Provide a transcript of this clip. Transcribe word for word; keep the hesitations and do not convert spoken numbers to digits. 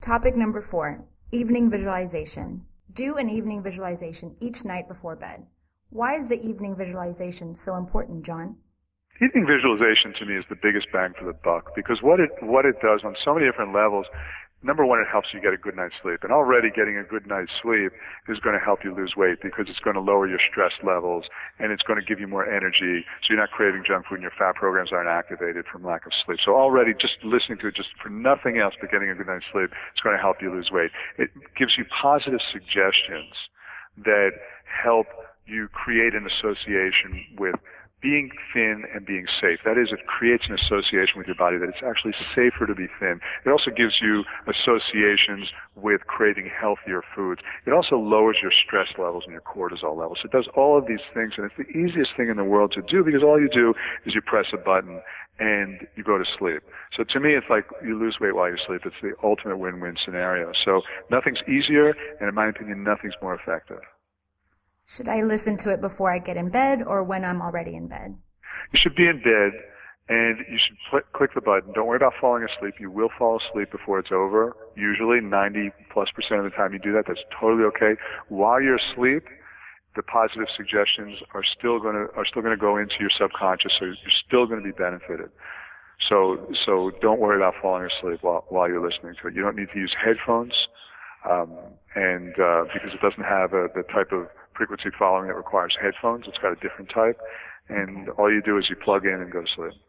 Topic number four, evening visualization. Do an evening visualization each night before bed. Why is the evening visualization so important, John? Evening visualization to me is the biggest bang for the buck because what it what it does on so many different levels, number one, it helps you get a good night's sleep. And already getting a good night's sleep is going to help you lose weight because it's going to lower your stress levels and it's going to give you more energy so you're not craving junk food and your fat programs aren't activated from lack of sleep. So already just listening to it just for nothing else but getting a good night's sleep is going to help you lose weight. It gives you positive suggestions that help you create an association with being thin and being safe. That is, it creates an association with your body that it's actually safer to be thin. It also gives you associations with craving healthier foods. It also lowers your stress levels and your cortisol levels. It does all of these things, and it's the easiest thing in the world to do because all you do is you press a button and you go to sleep. So to me, it's like you lose weight while you sleep. It's the ultimate win-win scenario. So nothing's easier, and in my opinion, nothing's more effective. Should I listen to it before I get in bed or when I'm already in bed? You should be in bed, and you should pl- click the button. Don't worry about falling asleep. You will fall asleep before it's over. Usually, ninety plus percent of the time you do that. That's totally okay. While you're asleep, the positive suggestions are still going to are still going to go into your subconscious, so you're still going to be benefited. So so don't worry about falling asleep while while you're listening to it. You don't need to use headphones, um, and uh, because it doesn't have a, the type of frequency following that requires headphones. It's got a different type. And all you do is you plug in and go to sleep.